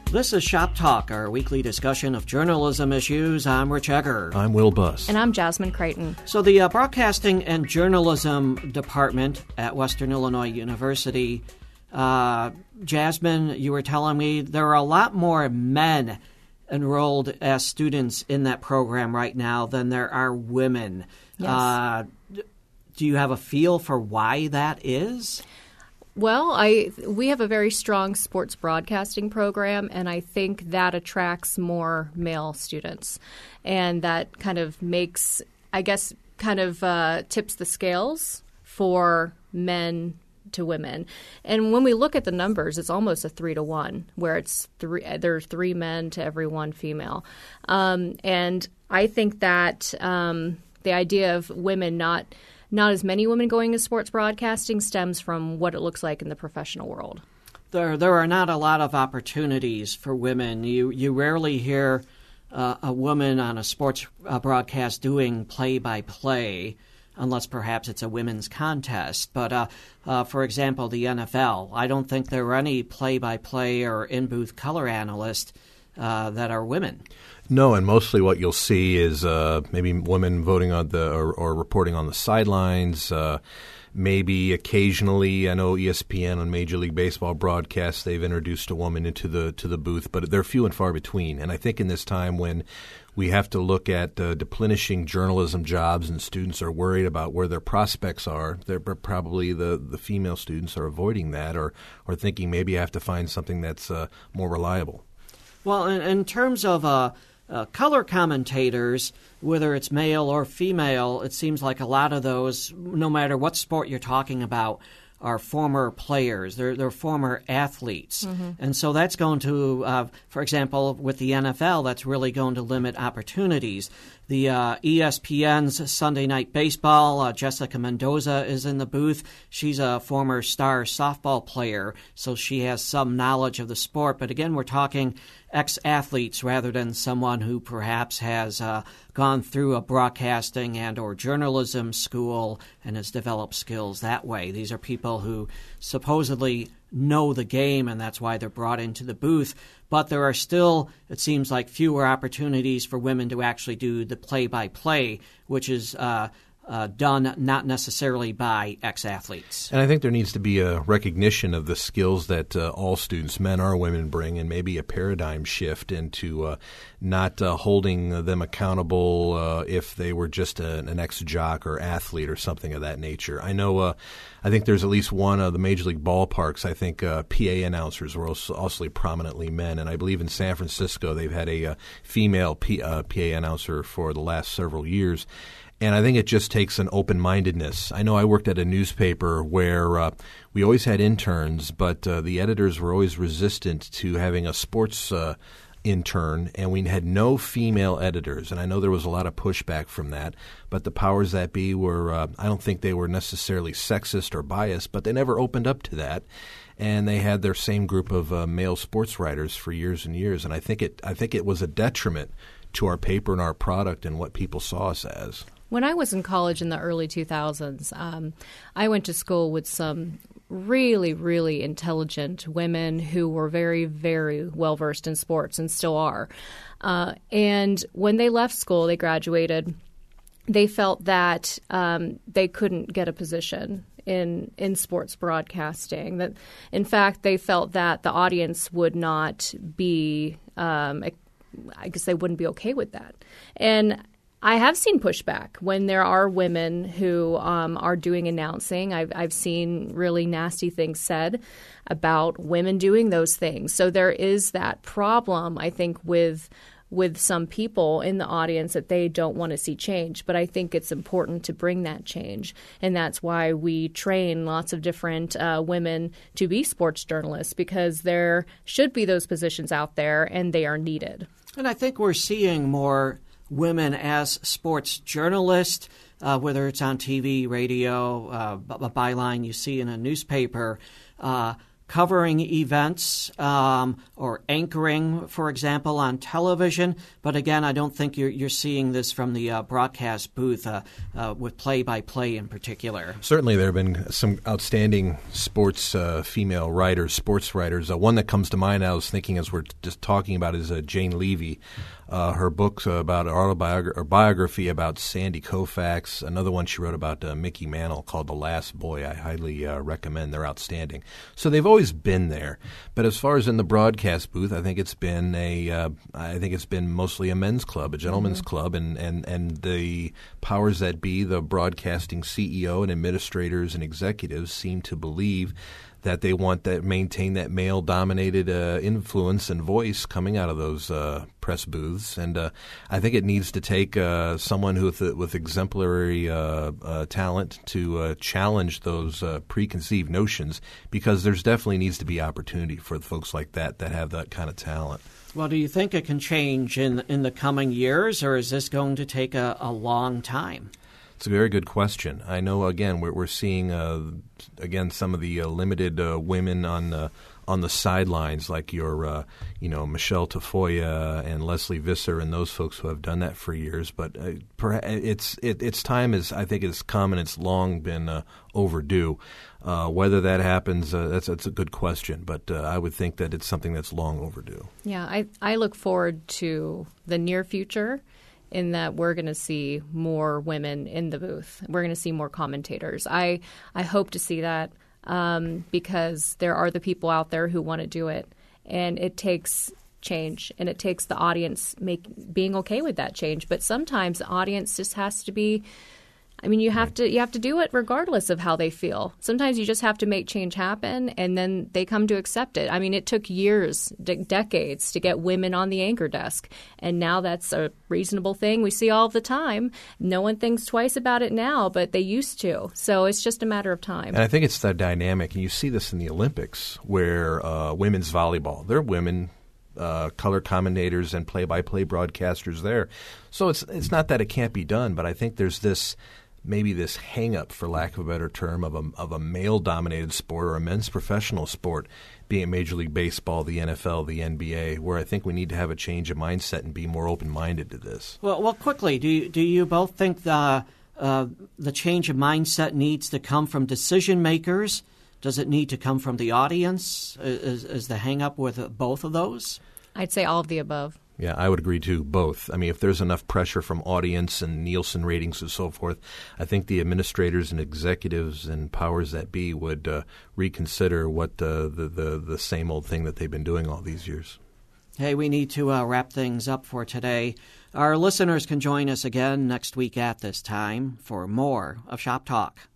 This is Shop Talk, our weekly discussion of journalism issues. I'm Rich Egger. I'm Will Buss. And I'm Jasmine Creighton. So the Broadcasting and Journalism Department at Western Illinois University, Jasmine, you were telling me there are a lot more men enrolled as students in that program right now than there are women. Yes. Do you have a feel for why that is? Well, we have a very strong sports broadcasting program, and I think that attracts more male students. And that kind of makes, I guess, tips the scales for men to women. And when we look at the numbers, it's almost a 3-to-1, where there's 3 men to every 1 female. And I think that the idea of women not as many women going into sports broadcasting stems from what it looks like in the professional world. There are not a lot of opportunities for women. You rarely hear a woman on a sports broadcast doing play-by-play, unless perhaps it's a women's contest. But, for example, the NFL, I don't think there are any play-by-play or in-booth color analysts that are women. No, and mostly what you'll see is maybe women voting on or reporting on the sidelines. Maybe occasionally, I know ESPN on Major League Baseball broadcasts, they've introduced a woman into the booth, but they're few and far between. And I think in this time when we have to look at deplenishing journalism jobs and students are worried about where their prospects are, they're probably the female students are avoiding that or thinking maybe I have to find something that's more reliable. Well, in terms of color commentators, whether it's male or female, it seems like a lot of those, no matter what sport you're talking about, are former players. They're former athletes. Mm-hmm. And so that's going to, for example, with the NFL, that's really going to limit opportunities. The ESPN's Sunday Night Baseball, Jessica Mendoza is in the booth. She's a former star softball player, so she has some knowledge of the sport. But again, we're talking ex-athletes rather than someone who perhaps has gone through a broadcasting and or journalism school and has developed skills that way. These are people who supposedly know the game, and that's why they're brought into the booth. But there are still, it seems like, fewer opportunities for women to actually do the play-by-play, which is done not necessarily by ex-athletes. And I think there needs to be a recognition of the skills that all students, men or women, bring, and maybe a paradigm shift into not holding them accountable if they were just an ex-jock or athlete or something of that nature. I know I think there's at least one of the Major League ballparks, I think PA announcers were also prominently men. And I believe in San Francisco they've had a female PA announcer for the last several years. And I think it just takes an open-mindedness. I know I worked at a newspaper where we always had interns, but the editors were always resistant to having a sports intern, and we had no female editors. And I know there was a lot of pushback from that, but the powers that be were, I don't think they were necessarily sexist or biased, but they never opened up to that. And they had their same group of male sports writers for years and years. And I think it was a detriment to our paper and our product and what people saw us as. When I was in college in the early 2000s, I went to school with some really, really intelligent women who were very, very well-versed in sports and still are. And when they left school, they graduated, they felt that they couldn't get a position in sports broadcasting. That, in fact, they felt that the audience would not be I guess they wouldn't be okay with that. And I have seen pushback when there are women who are doing announcing. I've seen really nasty things said about women doing those things. So there is that problem, I think, with some people in the audience that they don't want to see change. But I think it's important to bring that change. And that's why we train lots of different women to be sports journalists, because there should be those positions out there and they are needed. And I think we're seeing more women as sports journalists, whether it's on TV, radio, a byline you see in a newspaper. covering events or anchoring, for example, on television. But again, I don't think you're seeing this from the broadcast booth with play-by-play in particular. Certainly there have been some outstanding sports female writers, sports writers. One that comes to mind I was thinking as we're just talking about is Jane Levy. Her books about biography about Sandy Koufax. Another one she wrote about Mickey Mantle called The Last Boy. I highly recommend. They're outstanding. So they've always been there. But as far as in the broadcast booth, I think it's been mostly a men's club, a gentleman's club, and the powers that be, the broadcasting CEO and administrators and executives, seem to believe that they want that maintain that male-dominated influence and voice coming out of those press booths, and I think it needs to take someone with exemplary talent to challenge those preconceived notions, because there's definitely needs to be opportunity for folks like that have that kind of talent. Well, do you think it can change in the coming years, or is this going to take a long time? It's a very good question. I know, again, we're seeing, again, some of the limited women on the sidelines, like your, Michelle Tafoya and Leslie Visser and those folks who have done that for years. But its time I think it's come, and it's long been overdue. Whether that happens, that's a good question. But I would think that it's something that's long overdue. Yeah, I look forward to the near future, in that we're going to see more women in the booth. We're going to see more commentators. I hope to see that because there are the people out there who want to do it. And it takes change, and it takes the audience being okay with that change. But sometimes the audience just has to be – you have to do it regardless of how they feel. Sometimes you just have to make change happen, and then they come to accept it. It took years, decades to get women on the anchor desk, and now that's a reasonable thing we see all the time. No one thinks twice about it now, but they used to. So it's just a matter of time. And I think it's the dynamic, and you see this in the Olympics, where women's volleyball, they're women color commentators and play-by-play broadcasters there. So it's not that it can't be done, but I think there's maybe this hang-up, for lack of a better term, of a male-dominated sport or a men's professional sport, being Major League Baseball, the NFL, the NBA, where I think we need to have a change of mindset and be more open-minded to this. Well, quickly, do you both think the change of mindset needs to come from decision makers? Does it need to come from the audience? Is the hang-up with both of those? I'd say all of the above. Yeah, I would agree too, both. If there's enough pressure from audience and Nielsen ratings and so forth, I think the administrators and executives and powers that be would reconsider what the same old thing that they've been doing all these years. Hey, we need to wrap things up for today. Our listeners can join us again next week at this time for more of Shop Talk.